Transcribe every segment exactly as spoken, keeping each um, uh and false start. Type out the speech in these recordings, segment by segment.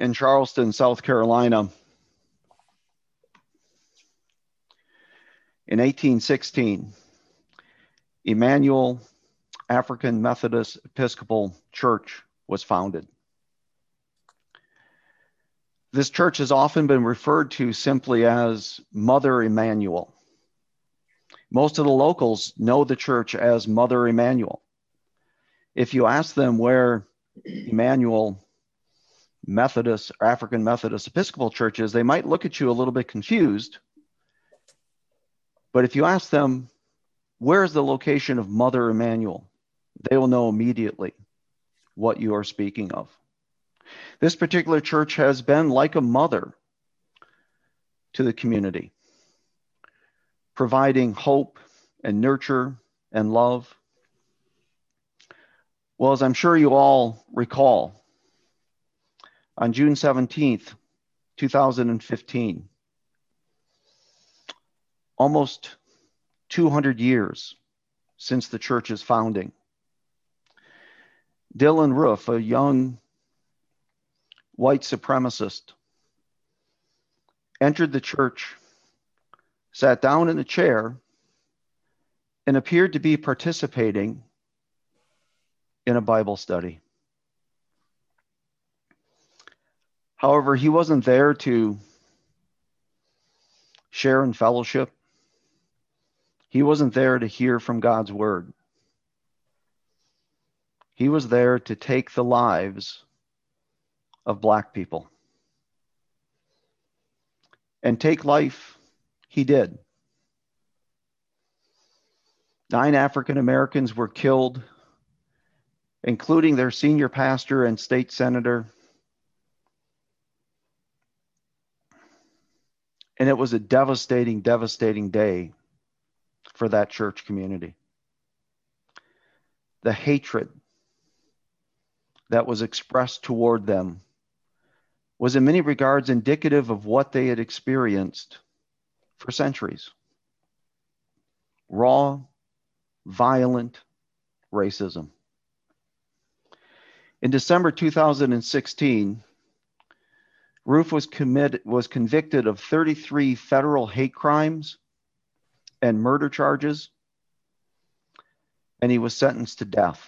in Charleston, South Carolina, in eighteen sixteen, Emmanuel African Methodist Episcopal Church was founded. This church has often been referred to simply as Mother Emanuel. Most of the locals know the church as Mother Emanuel. If you ask them where Emmanuel Methodist, African Methodist Episcopal Church is, they might look at you a little bit confused. But if you ask them, where is the location of Mother Emanuel? They will know immediately what you are speaking of. This particular church has been like a mother to the community, providing hope and nurture and love. Well, as I'm sure you all recall, on June seventeenth, two thousand fifteen, almost two hundred years since the church's founding, Dylann Roof, a young white supremacist, entered the church, sat down in a chair, and appeared to be participating in a Bible study. However, he wasn't there to share in fellowship. He wasn't there to hear from God's word. He was there to take the lives of Black people. And take life, he did. Nine African Americans were killed, including their senior pastor and state senator. And it was a devastating, devastating day for that church community. The hatred that was expressed toward them was in many regards indicative of what they had experienced for centuries. Raw, violent racism. In December two thousand sixteen, Roof was, commit, was convicted of thirty-three federal hate crimes and murder charges, and he was sentenced to death.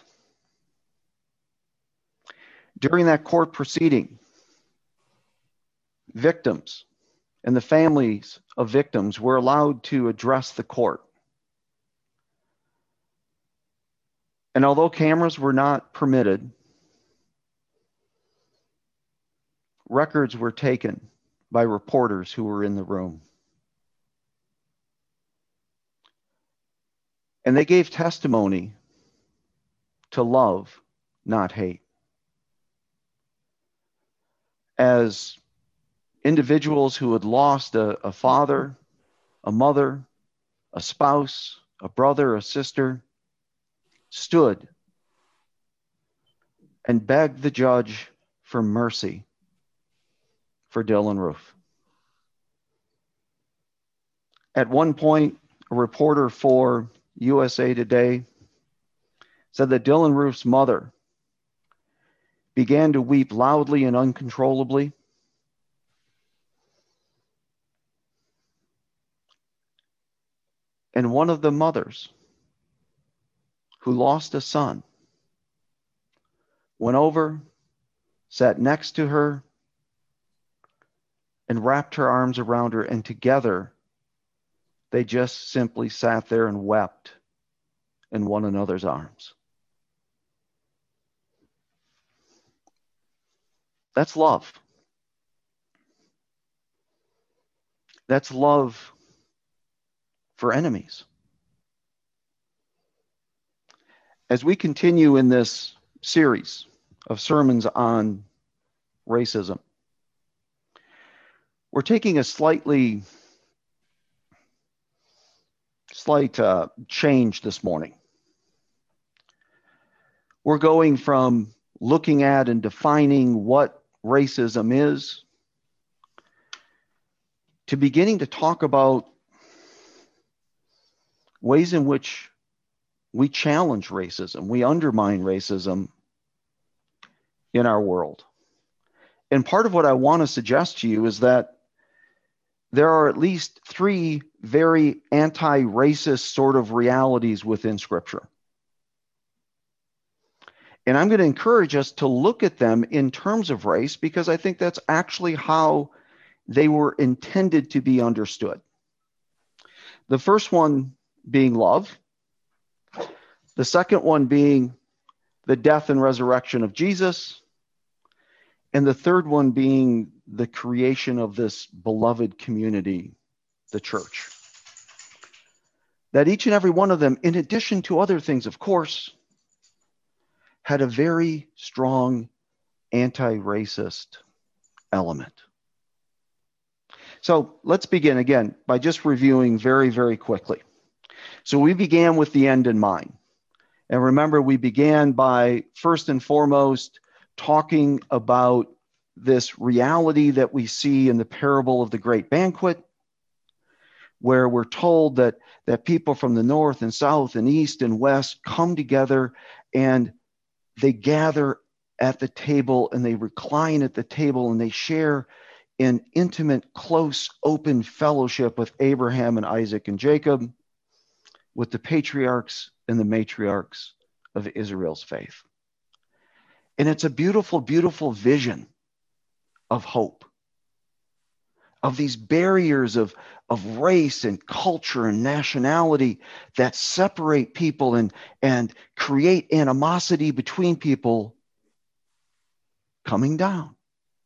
During that court proceeding, victims and the families of victims were allowed to address the court. And although cameras were not permitted, records were taken by reporters who were in the room. And they gave testimony to love, not hate. As individuals who had lost a, a father, a mother, a spouse, a brother, a sister, stood and begged the judge for mercy for Dylann Roof. At one point, a reporter for U S A Today said that Dylann Roof's mother began to weep loudly and uncontrollably. And one of the mothers who lost a son went over, sat next to her, and wrapped her arms around her, and together they just simply sat there and wept in one another's arms. That's love. That's love for enemies. As we continue in this series of sermons on racism, we're taking a slightly slight uh, change this morning. We're going from looking at and defining what racism is to beginning to talk about ways in which we challenge racism, we undermine racism in our world. And part of what I want to suggest to you is that there are at least three very anti-racist sort of realities within Scripture. And I'm going to encourage us to look at them in terms of race, because I think that's actually how they were intended to be understood. The first one being love. The second one being the death and resurrection of Jesus. And the third one being the creation of this beloved community, the church. That each and every one of them, in addition to other things, of course, had a very strong anti-racist element. So let's begin again by just reviewing very, very quickly. So we began with the end in mind. And remember, we began by first and foremost talking about this reality that we see in the parable of the great banquet, where we're told that, that people from the north and south and east and west come together and they gather at the table and they recline at the table and they share in intimate, close, open fellowship with Abraham and Isaac and Jacob, with the patriarchs and the matriarchs of Israel's faith. And it's a beautiful, beautiful vision of hope, of these barriers of, of race and culture and nationality that separate people and, and create animosity between people coming down.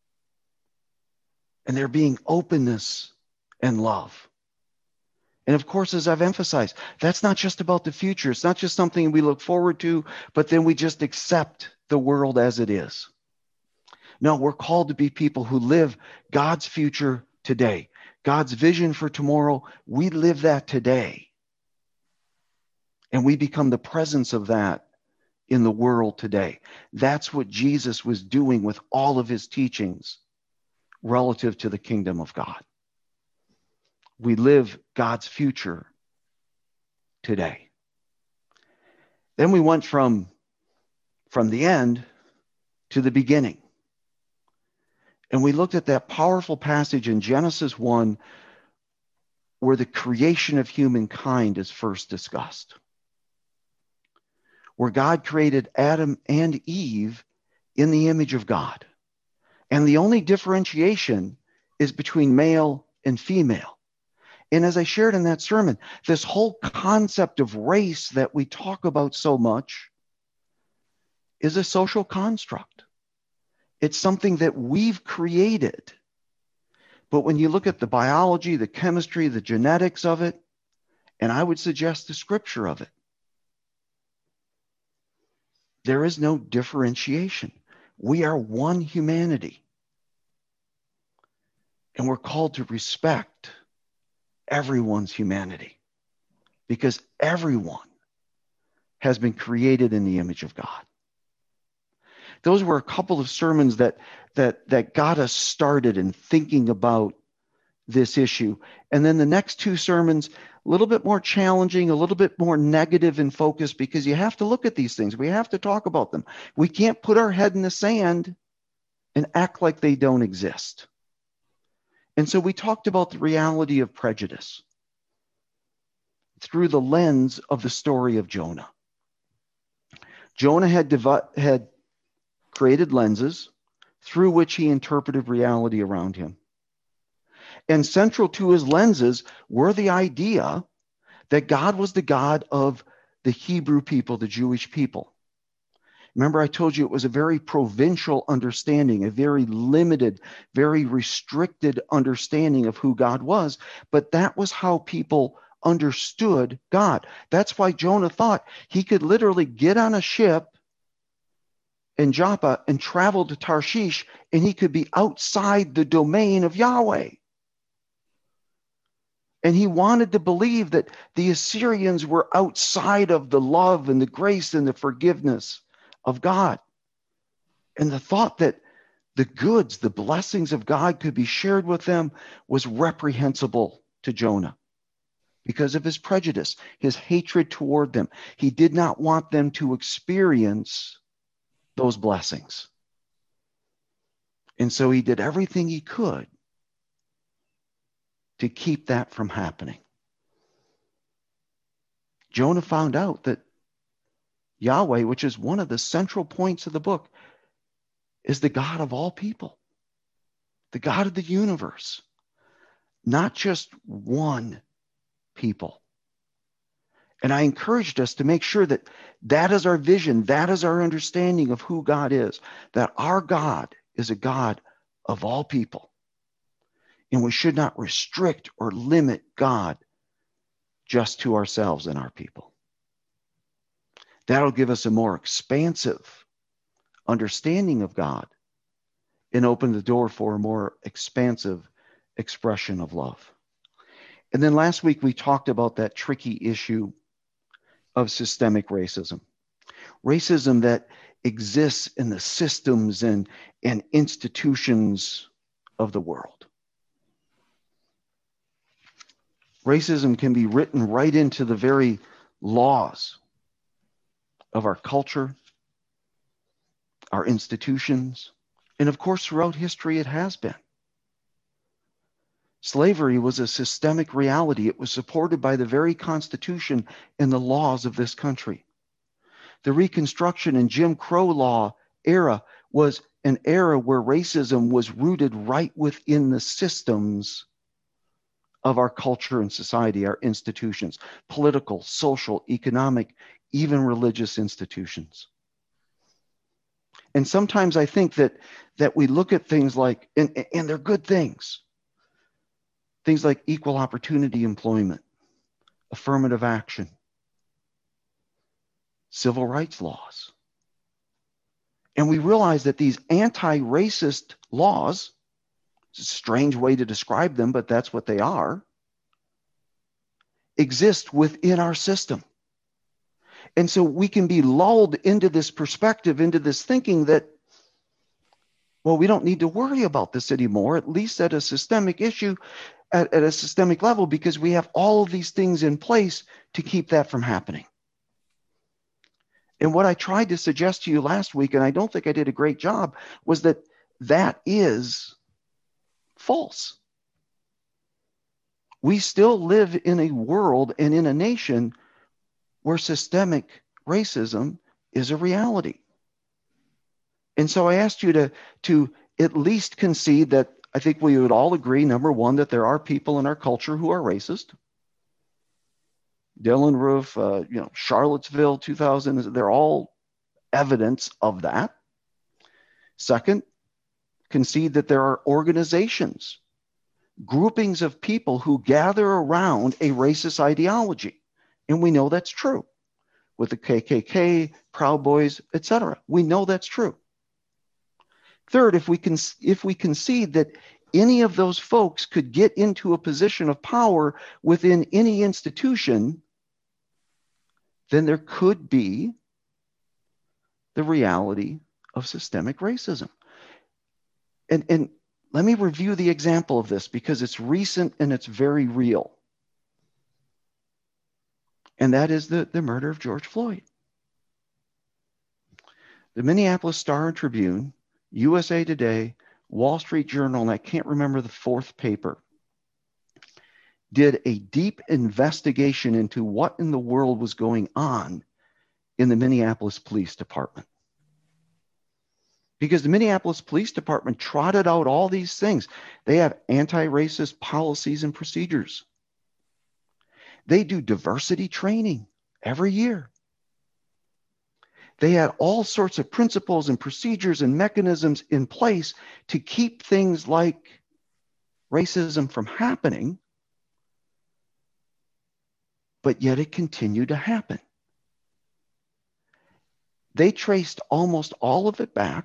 And there being openness and love. And of course, as I've emphasized, that's not just about the future. It's not just something we look forward to, but then we just accept the world as it is. No, we're called to be people who live God's future today. God's vision for tomorrow, we live that today. And we become the presence of that in the world today. That's what Jesus was doing with all of his teachings relative to the kingdom of God. We live God's future today. Then we went from, from the end to the beginning. And we looked at that powerful passage in Genesis one where the creation of humankind is first discussed. Where God created Adam and Eve in the image of God. And the only differentiation is between male and female. And as I shared in that sermon, this whole concept of race that we talk about so much is a social construct. It's something that we've created. But when you look at the biology, the chemistry, the genetics of it, and I would suggest the scripture of it, there is no differentiation. We are one humanity. And we're called to respect everyone's humanity because everyone has been created in the image of God. Those were a couple of sermons that, that, that got us started in thinking about this issue. And then the next two sermons, a little bit more challenging, a little bit more negative in focus, because you have to look at these things. We have to talk about them. We can't put our head in the sand and act like they don't exist. And so we talked about the reality of prejudice through the lens of the story of Jonah. Jonah had, devi- had created lenses through which he interpreted reality around him. And central to his lenses were the idea that God was the God of the Hebrew people, the Jewish people. Remember, I told you it was a very provincial understanding, a very limited, very restricted understanding of who God was. But that was how people understood God. That's why Jonah thought he could literally get on a ship in Joppa and travel to Tarshish, and he could be outside the domain of Yahweh. And he wanted to believe that the Assyrians were outside of the love and the grace and the forgiveness of God. And the thought that the goods, the blessings of God could be shared with them was reprehensible to Jonah because of his prejudice, his hatred toward them. He did not want them to experience those blessings. And so he did everything he could to keep that from happening. Jonah found out that Yahweh, which is one of the central points of the book, is the God of all people, the God of the universe, not just one people. And I encouraged us to make sure that that is our vision, that is our understanding of who God is, that our God is a God of all people. And we should not restrict or limit God just to ourselves and our people. That'll give us a more expansive understanding of God and open the door for a more expansive expression of love. And then last week we talked about that tricky issue of systemic racism. Racism that exists in the systems and, and institutions of the world. Racism can be written right into the very laws of our culture, our institutions, and of course throughout history it has been. Slavery was a systemic reality. It was supported by the very Constitution and the laws of this country. The Reconstruction and Jim Crow law era was an era where racism was rooted right within the systems of our culture and society, our institutions, political, social, economic, even religious institutions. And sometimes I think that, that we look at things like, and, and they're good things, things like equal opportunity employment, affirmative action, civil rights laws. And we realize that these anti-racist laws, it's a strange way to describe them, but that's what they are, exist within our system. And so we can be lulled into this perspective, into this thinking that, well, we don't need to worry about this anymore, at least at a systemic issue, at, at a systemic level, because we have all of these things in place to keep that from happening. And what I tried to suggest to you last week, and I don't think I did a great job, was that that is false. We still live in a world and in a nation where systemic racism is a reality. And so I asked you to, to at least concede that I think we would all agree, number one, that there are people in our culture who are racist. Dylan Roof, uh, you know, Charlottesville, two thousand, they're all evidence of that. Second, concede that there are organizations, groupings of people who gather around a racist ideology. And we know that's true with the K K K, Proud Boys, et cetera. We know that's true. Third, if we can, if we concede that any of those folks could get into a position of power within any institution, then there could be the reality of systemic racism. And, and let me review the example of this because it's recent and it's very real. And that is the, the murder of George Floyd. The Minneapolis Star and Tribune, U S A Today, Wall Street Journal, and I can't remember the fourth paper, did a deep investigation into what in the world was going on in the Minneapolis Police Department. Because the Minneapolis Police Department trotted out all these things. They have anti-racist policies and procedures. They do diversity training every year. They had all sorts of principles and procedures and mechanisms in place to keep things like racism from happening, but yet it continued to happen. They traced almost all of it back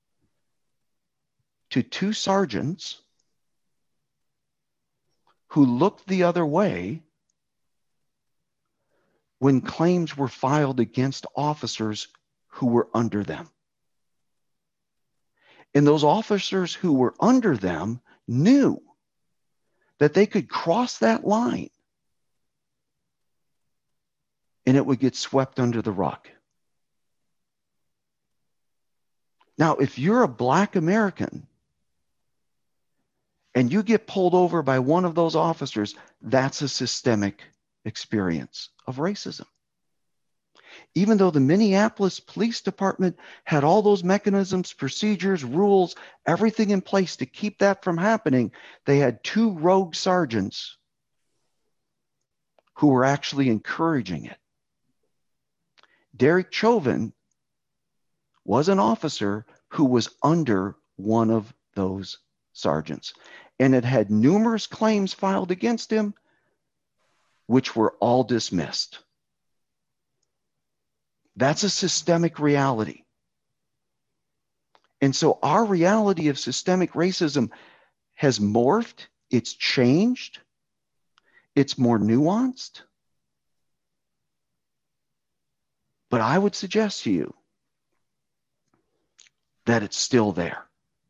to two sergeants who looked the other way when claims were filed against officers who were under them. And those officers who were under them knew that they could cross that line and it would get swept under the rug. Now, if you're a Black American and you get pulled over by one of those officers, that's a systemic experience of racism. Even though the Minneapolis Police Department had all those mechanisms, procedures, rules, everything in place to keep that from happening, they had two rogue sergeants who were actually encouraging it. Derek Chauvin was an officer who was under one of those sergeants, and it had numerous claims filed against him, which were all dismissed. That's a systemic reality. And so our reality of systemic racism has morphed, it's changed, it's more nuanced. But I would suggest to you that it's still there.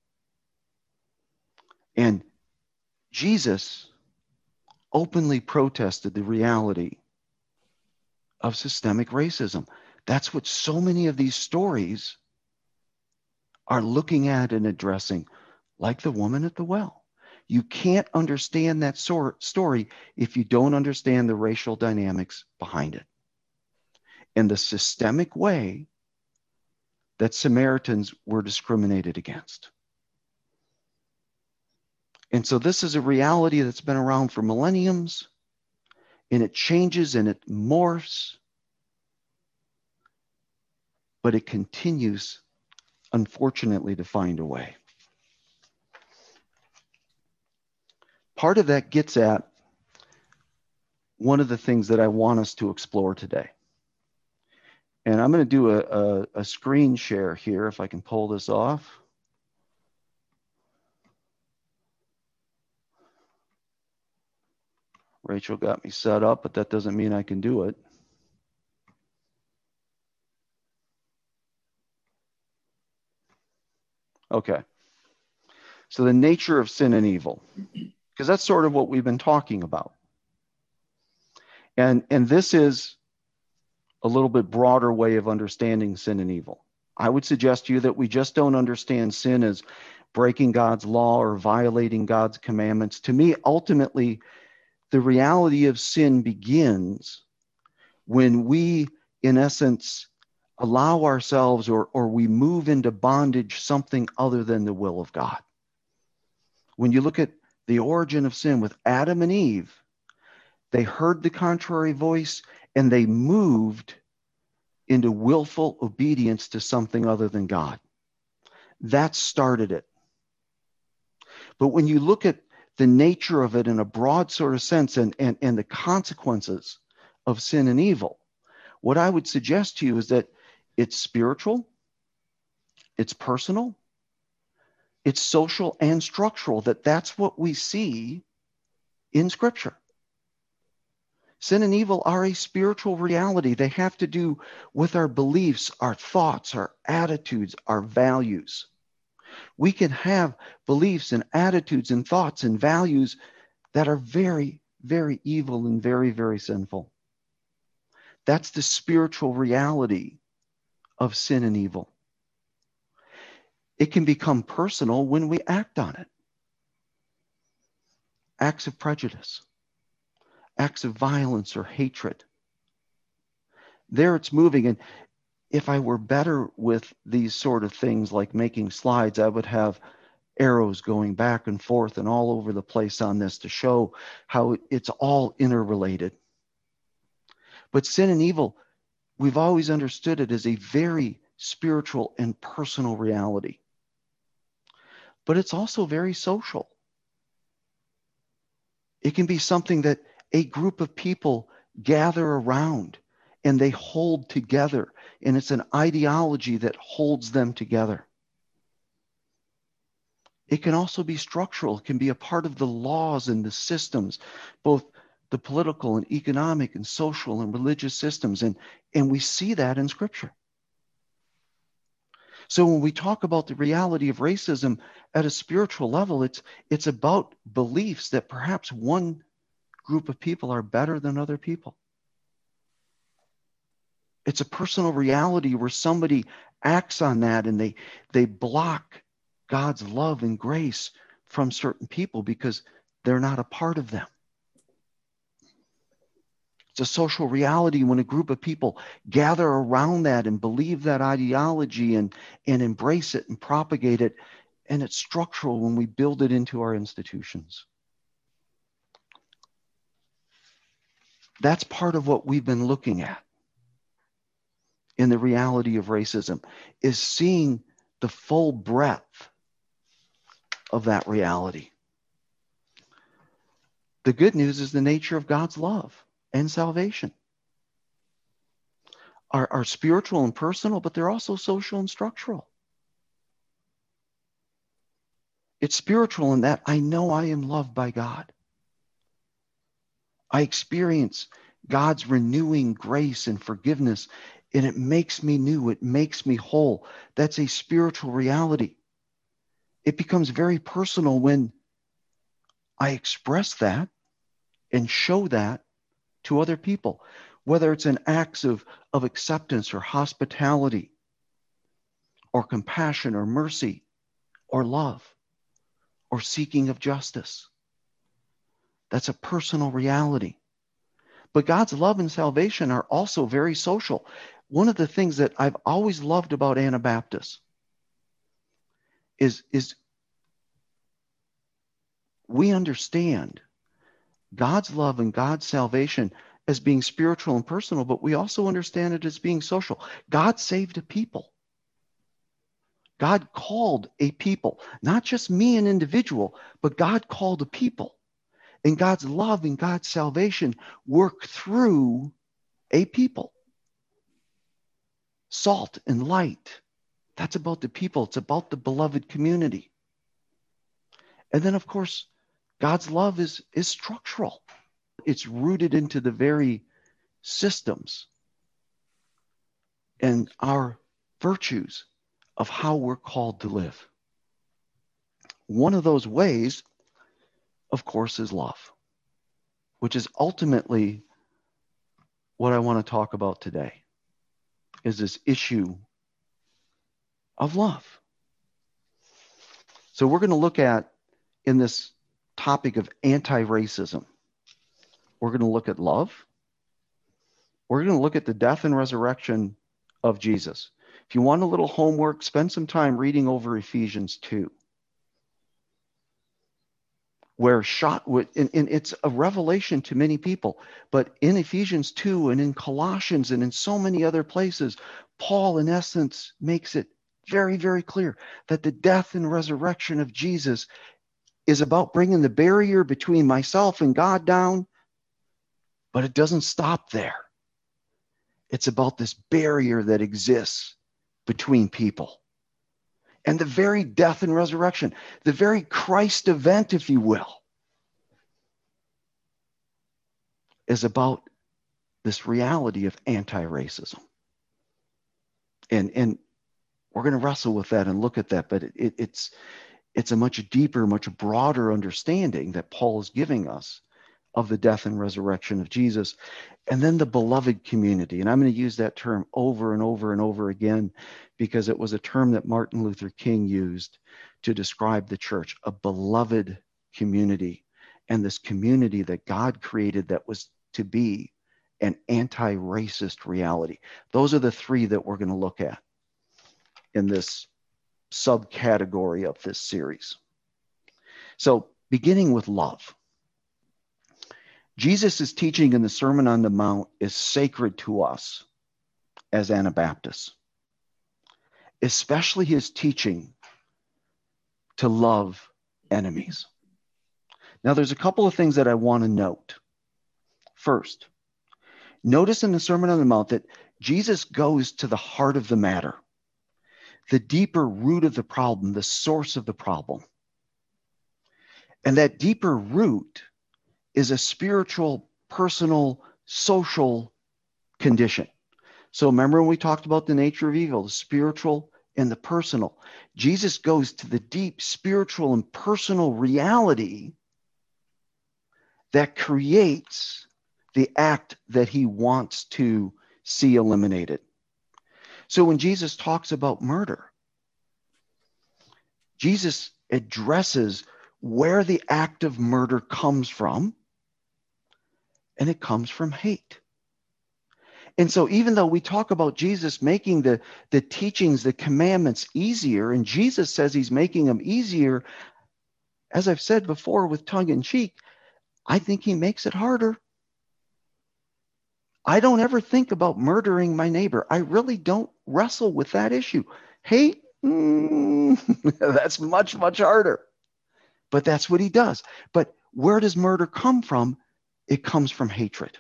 And Jesus openly protested the reality of systemic racism. That's what so many of these stories are looking at and addressing, like the woman at the well. You can't understand that sort story if you don't understand the racial dynamics behind it and the systemic way that Samaritans were discriminated against. And so this is a reality that's been around for millenniums, and it changes and it morphs, but it continues, unfortunately, to find a way. Part of that gets at one of the things that I want us to explore today. And I'm going to do a, a, a screen share here, if I can pull this off. Rachel got me set up, but that doesn't mean I can do it. Okay. So the nature of sin and evil, because that's sort of what we've been talking about. And, and this is a little bit broader way of understanding sin and evil. I would suggest to you that we just don't understand sin as breaking God's law or violating God's commandments. To me, ultimately, the reality of sin begins when we, in essence, allow ourselves or, or we move into bondage something other than the will of God. When you look at the origin of sin with Adam and Eve, they heard the contrary voice and they moved into willful obedience to something other than God. That started it. But when you look at the nature of it in a broad sort of sense and, and, and the consequences of sin and evil, what I would suggest to you is that it's spiritual, it's personal, it's social and structural, that that's what we see in Scripture. Sin and evil are a spiritual reality. They have to do with our beliefs, our thoughts, our attitudes, our values. We can have beliefs and attitudes and thoughts and values that are very, very evil and very, very sinful. That's the spiritual reality of sin and evil. It can become personal when we act on it. Acts of prejudice, acts of violence or hatred. There it's moving. And if I were better with these sort of things like making slides, I would have arrows going back and forth and all over the place on this to show how it's all interrelated. But sin and evil, we've always understood it as a very spiritual and personal reality. But it's also very social. It can be something that a group of people gather around and they hold together, and it's an ideology that holds them together. It can also be structural. It can be a part of the laws and the systems, both the political and economic and social and religious systems, and, and we see that in Scripture. So when we talk about the reality of racism at a spiritual level, it's, it's about beliefs that perhaps one group of people are better than other people. It's a personal reality where somebody acts on that and they, they block God's love and grace from certain people because they're not a part of them. It's a social reality when a group of people gather around that and believe that ideology and, and embrace it and propagate it. And it's structural when we build it into our institutions. That's part of what we've been looking at in the reality of racism, is seeing the full breadth of that reality. The good news is the nature of God's love and salvation are, are spiritual and personal, but they're also social and structural. It's spiritual in that I know I am loved by God. I experience God's renewing grace and forgiveness, and it makes me new. It makes me whole. That's a spiritual reality. It becomes very personal when I express that and show that to other people, whether it's in acts of, of acceptance or hospitality or compassion or mercy or love or seeking of justice. That's a personal reality. But God's love and salvation are also very social. One of the things that I've always loved about Anabaptists is, is we understand God's love and God's salvation as being spiritual and personal, but we also understand it as being social. God saved a people. God called a people, not just me, an individual, but God called a people. And God's love and God's salvation work through a people. Salt and light. That's about the people. It's about the beloved community. And then, of course, God's love is, is structural. It's rooted into the very systems and our virtues of how we're called to live. One of those ways, of course, is love, which is ultimately what I want to talk about today, is this issue of love. So we're going to look at, in this topic of anti-racism, we're going to look at love. We're going to look at the death and resurrection of Jesus. If you want a little homework, spend some time reading over Ephesians two. Where shot with, and, and it's a revelation to many people, but in Ephesians two and in Colossians and in so many other places, Paul, in essence, makes it very, very clear that the death and resurrection of Jesus is about bringing the barrier between myself and God down, but it doesn't stop there. It's about this barrier that exists between people. And the very death and resurrection, the very Christ event, if you will, is about this reality of anti-racism. And, and we're going to wrestle with that and look at that, but it, it, it's, it's a much deeper, much broader understanding that Paul is giving us of the death and resurrection of Jesus. And then the beloved community. And I'm going to use that term over and over and over again because it was a term that Martin Luther King used to describe the church, a beloved community. And this community that God created that was to be an anti-racist reality. Those are the three that we're going to look at in this subcategory of this series. So beginning with love. Jesus' teaching in the Sermon on the Mount is sacred to us as Anabaptists, especially his teaching to love enemies. Now, there's a couple of things that I want to note. First, notice in the Sermon on the Mount that Jesus goes to the heart of the matter, the deeper root of the problem, the source of the problem. And that deeper root is a spiritual, personal, social condition. So remember when we talked about the nature of evil, the spiritual and the personal. Jesus goes to the deep spiritual and personal reality that creates the act that he wants to see eliminated. So when Jesus talks about murder, Jesus addresses where the act of murder comes from, and it comes from hate. And so even though we talk about Jesus making the, the teachings, the commandments easier, and Jesus says he's making them easier, as I've said before with tongue in cheek, I think he makes it harder. I don't ever think about murdering my neighbor. I really don't wrestle with that issue. Hate, mm, that's much, much harder. But that's what he does. But where does murder come from? It comes from hatred.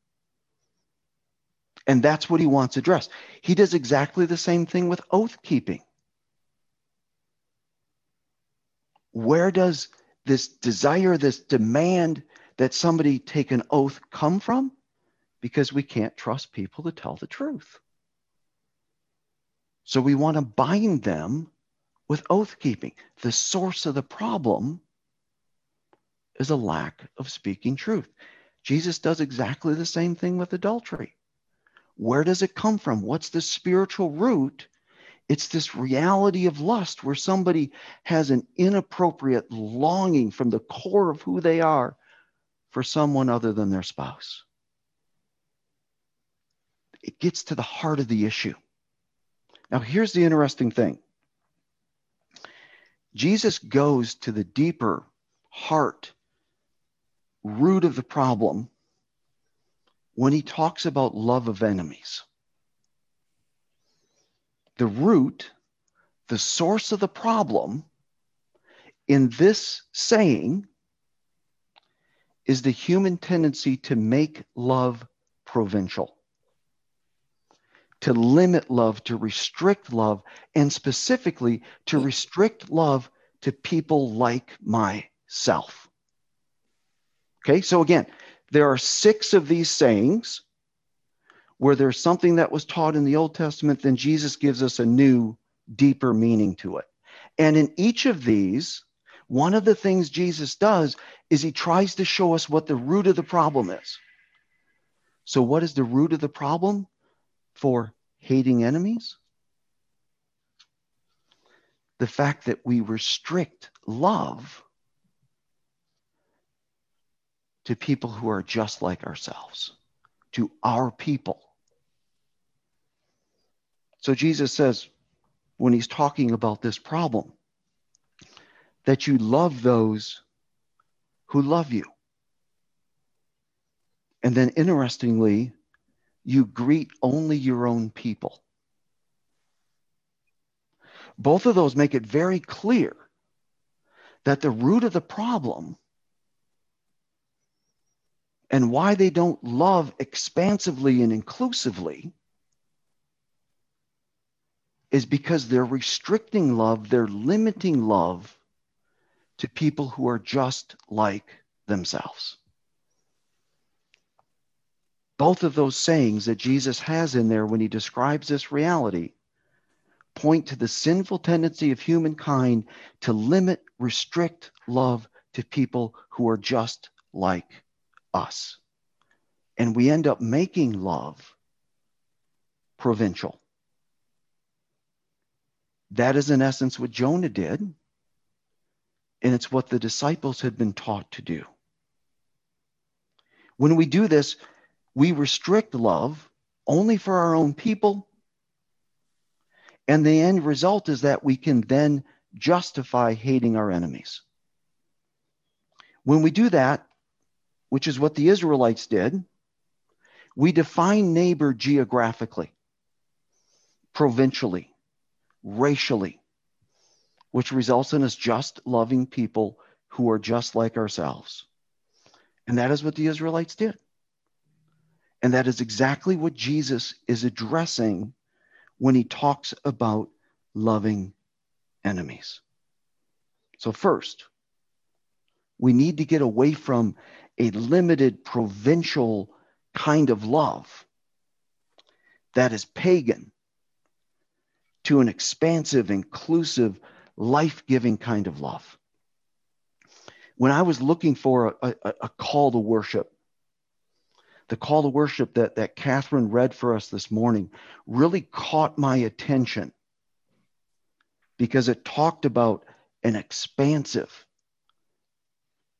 And that's what he wants addressed. He does exactly the same thing with oath keeping. Where does this desire, this demand that somebody take an oath come from? Because we can't trust people to tell the truth. So we want to bind them with oath keeping. The source of the problem is a lack of speaking truth. Jesus does exactly the same thing with adultery. Where does it come from? What's the spiritual root? It's this reality of lust where somebody has an inappropriate longing from the core of who they are for someone other than their spouse. It gets to the heart of the issue. Now, here's the interesting thing. Jesus goes to the deeper heart, root of the problem when he talks about love of enemies. The root, the source of the problem in this saying is the human tendency to make love provincial, to limit love, to restrict love, and specifically to restrict love to people like myself. Okay, so again, there are six of these sayings where there's something that was taught in the Old Testament, then Jesus gives us a new, deeper meaning to it. And in each of these, one of the things Jesus does is he tries to show us what the root of the problem is. So what is the root of the problem for hating enemies? The fact that we restrict love to people who are just like ourselves, to our people. So Jesus says, when he's talking about this problem, that you love those who love you. And then interestingly, you greet only your own people. Both of those make it very clear that the root of the problem and why they don't love expansively and inclusively is because they're restricting love, they're limiting love to people who are just like themselves. Both of those sayings that Jesus has in there when he describes this reality point to the sinful tendency of humankind to limit, restrict love to people who are just like us. And we end up making love provincial. That is in essence what Jonah did, and it's what the disciples had been taught to do. When we do this, we restrict love only for our own people, and the end result is that we can then justify hating our enemies. When we do that, which is what the Israelites did, we define neighbor geographically, provincially, racially, which results in us just loving people who are just like ourselves. And that is what the Israelites did. And that is exactly what Jesus is addressing when he talks about loving enemies. So first, we need to get away from a limited provincial kind of love that is pagan to an expansive, inclusive, life-giving kind of love. When I was looking for a, a, a call to worship, the call to worship that, that Catherine read for us this morning really caught my attention because it talked about an expansive,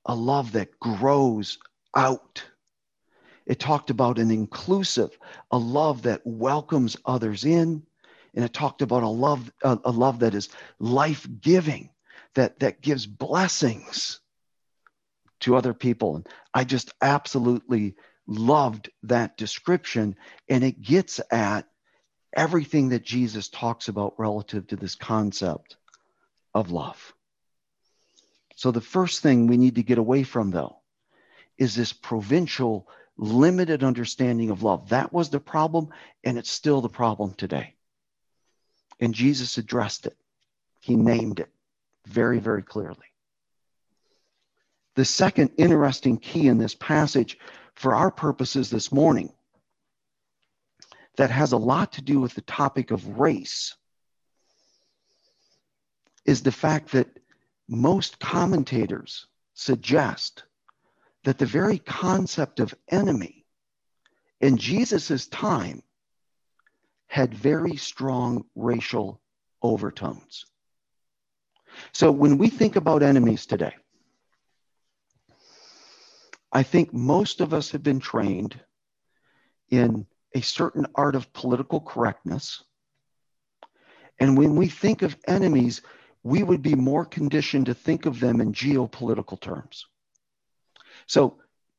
a love that grows out. It talked about an inclusive, a love that welcomes others in. And it talked about a love, a, a love that is life-giving, that, that gives blessings to other people. And I just absolutely loved that description. And it gets at everything that Jesus talks about relative to this concept of love. So the first thing we need to get away from, though, is this provincial, limited understanding of love. That was the problem, and it's still the problem today. And Jesus addressed it. He named it very, very clearly. The second interesting key in this passage for our purposes this morning that has a lot to do with the topic of race is the fact that most commentators suggest that the very concept of enemy in Jesus's time had very strong racial overtones. So when we think about enemies today, I think most of us have been trained in a certain art of political correctness. And when we think of enemies, we would be more conditioned to think of them in geopolitical terms. So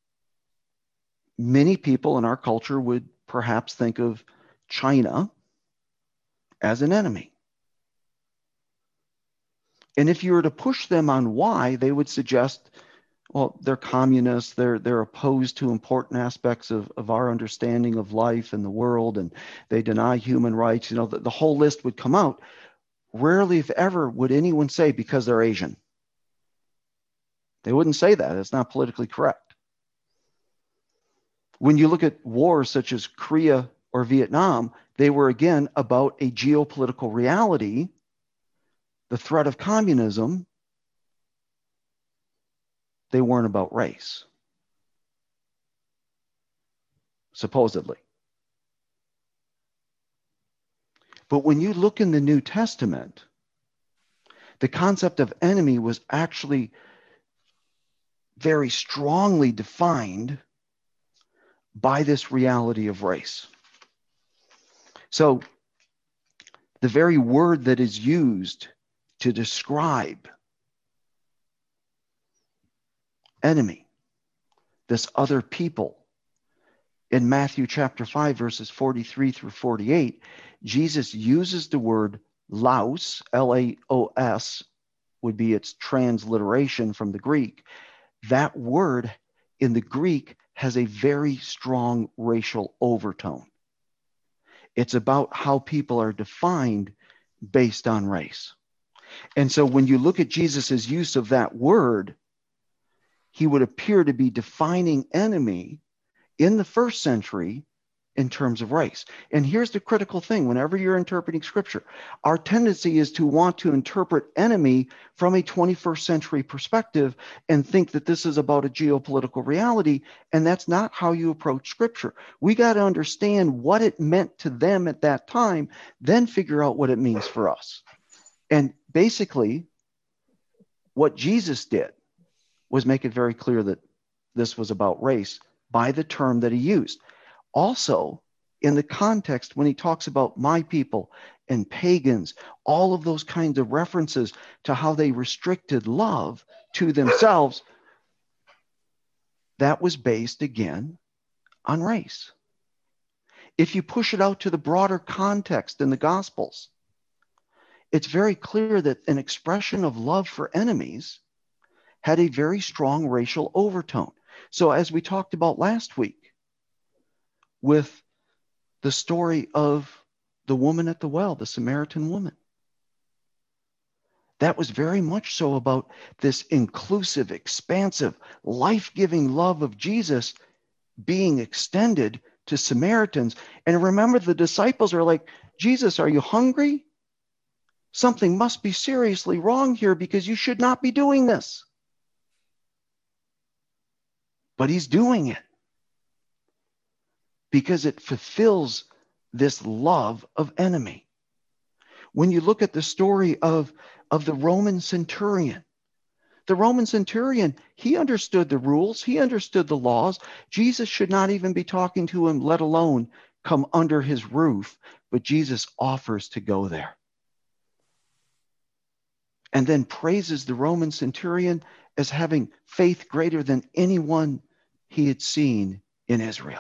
many people in our culture would perhaps think of China as an enemy. And if you were to push them on why, they would suggest, well, they're communists, they're, they're opposed to important aspects of, of our understanding of life and the world, and they deny human rights. You know, the, the whole list would come out. Rarely, if ever, would anyone say because they're Asian. They wouldn't say that. It's not politically correct. When you look at wars such as Korea or Vietnam, they were again about a geopolitical reality, the threat of communism. They weren't about race, supposedly. But when you look in the New Testament, the concept of enemy was actually very strongly defined by this reality of race. So the very word that is used to describe enemy, this other people, in Matthew chapter five, verses forty-three through forty-eight, Jesus uses the word laos, L A O S, would be its transliteration from the Greek. That word in the Greek has a very strong racial overtone. It's about how people are defined based on race. And so when you look at Jesus's use of that word, he would appear to be defining enemy in the first century in terms of race. And here's the critical thing. Whenever you're interpreting scripture, our tendency is to want to interpret enemy from a twenty-first century perspective and think that this is about a geopolitical reality. And that's not how you approach scripture. We got to understand what it meant to them at that time, then figure out what it means for us. And basically, what Jesus did was make it very clear that this was about race by the term that he used. Also, in the context, when he talks about my people and pagans, all of those kinds of references to how they restricted love to themselves, that was based again on race. If you push it out to the broader context in the Gospels, it's very clear that an expression of love for enemies had a very strong racial overtone. So as we talked about last week with the story of the woman at the well, the Samaritan woman, that was very much so about this inclusive, expansive, life-giving love of Jesus being extended to Samaritans. And remember, the disciples are like, Jesus, are you hungry? Something must be seriously wrong here because you should not be doing this. But he's doing it because it fulfills this love of enemy. When you look at the story of, of the Roman centurion, The Roman centurion, he understood the rules. He understood the laws. Jesus should not even be talking to him, let alone come under his roof. But Jesus offers to go there. And then praises the Roman centurion as having faith greater than anyone he had seen in Israel.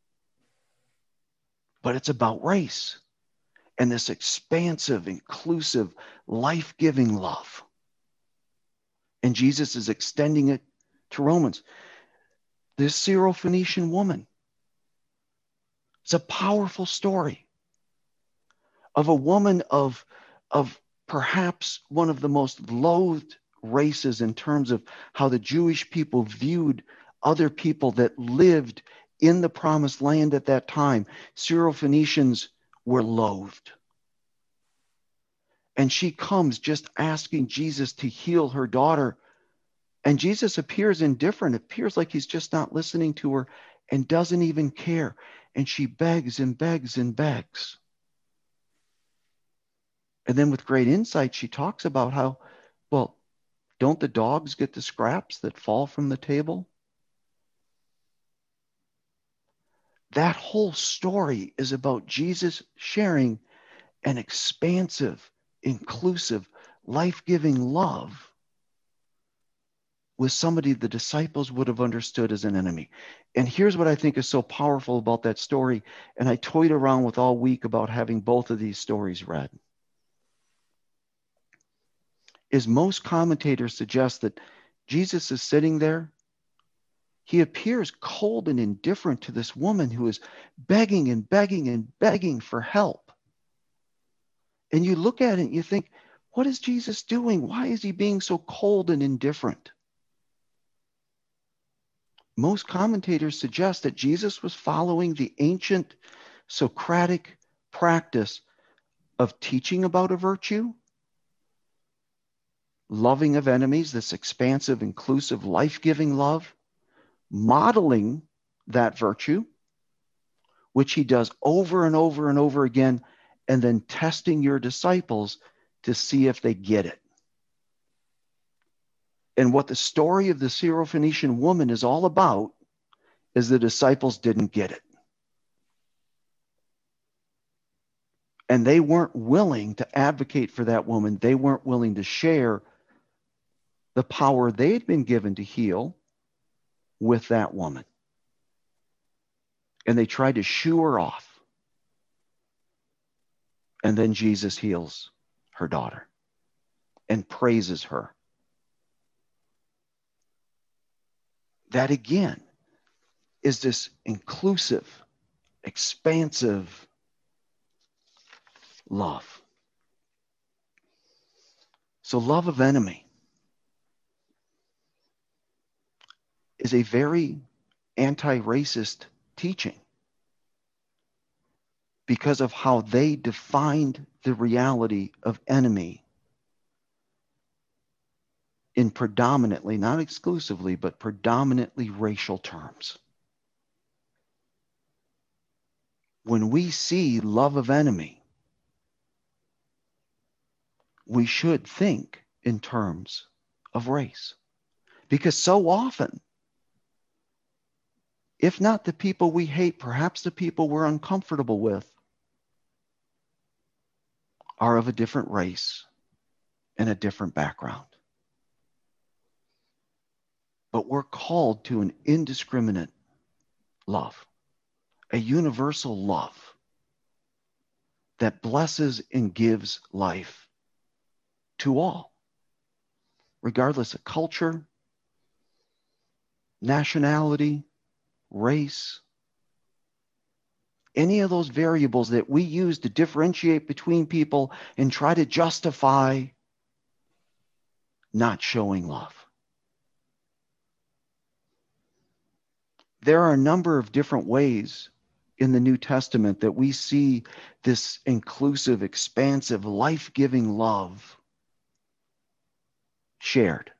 But it's about race and this expansive, inclusive, life-giving love. And Jesus is extending it to Romans. This Syrophoenician woman, it's a powerful story of a woman of, of perhaps one of the most loathed races in terms of how the Jewish people viewed other people that lived in the promised land at that time. Syrophoenicians were loathed. And she comes just asking Jesus to heal her daughter. And Jesus appears indifferent. It appears like he's just not listening to her and doesn't even care. And she begs and begs and begs. And then with great insight, she talks about how, well, don't the dogs get the scraps that fall from the table? That whole story is about Jesus sharing an expansive, inclusive, life-giving love with somebody the disciples would have understood as an enemy. And here's what I think is so powerful about that story. And I toyed around with all week about having both of these stories read. Is most commentators suggest that Jesus is sitting there. He appears cold and indifferent to this woman who is begging and begging and begging for help. And you look at it and you think, what is Jesus doing? Why is he being so cold and indifferent? Most commentators suggest that Jesus was following the ancient Socratic practice of teaching about a virtue, loving of enemies, this expansive, inclusive, life-giving love, modeling that virtue, which he does over and over and over again, and then testing your disciples to see if they get it. And what the story of the Syrophoenician woman is all about is the disciples didn't get it. And they weren't willing to advocate for that woman. They weren't willing to share the power they had been given to heal with that woman. And they tried to shoo her off. And then Jesus heals her daughter and praises her. That again is this inclusive, expansive love. So love of enemy is a very anti-racist teaching because of how they defined the reality of enemy in predominantly, not exclusively, but predominantly racial terms. When we see love of enemy, we should think in terms of race. Because so often, if not the people we hate, perhaps the people we're uncomfortable with are of a different race and a different background. But we're called to an indiscriminate love, a universal love that blesses and gives life to all, regardless of culture, nationality, race, any of those variables that we use to differentiate between people and try to justify not showing love. There are a number of different ways in the New Testament that we see this inclusive, expansive, life-giving love shared.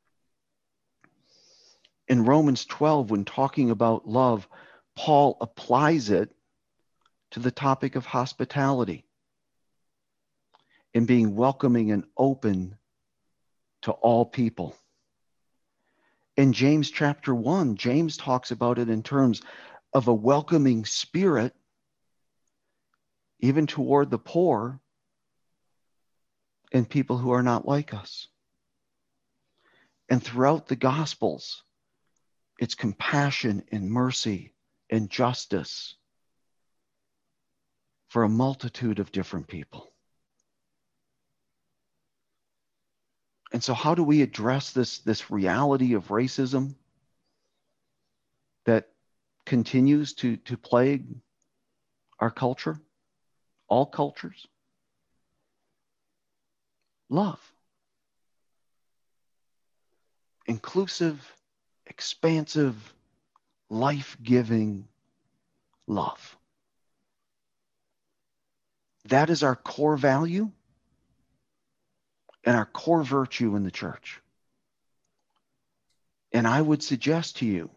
In Romans twelve, when talking about love, Paul applies it to the topic of hospitality and being welcoming and open to all people. In James chapter one, James talks about it in terms of a welcoming spirit, even toward the poor and people who are not like us. And throughout the Gospels, it's compassion and mercy and justice for a multitude of different people. And so how do we address this, this reality of racism that continues to, to plague our culture, all cultures? Love. Inclusive, expansive, life-giving love. That is our core value and our core virtue in the church. And I would suggest to you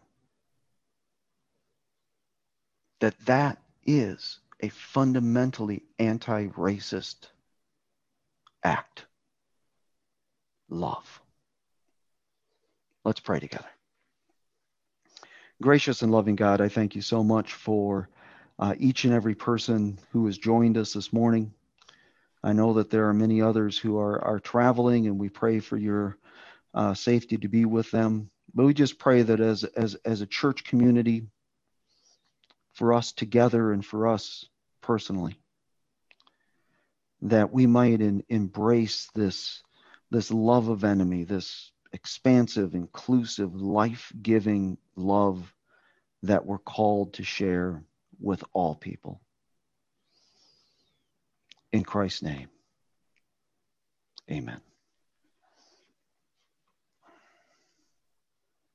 that that is a fundamentally anti-racist act. Love. Let's pray together. Gracious and loving God, I thank you so much for uh, each and every person who has joined us this morning. I know that there are many others who are, are traveling, and we pray for your uh, safety to be with them. But we just pray that as, as, as a church community, for us together and for us personally, that we might in, embrace this, this love of enemy, this expansive, inclusive, life-giving love that we're called to share with all people. In Christ's name, amen.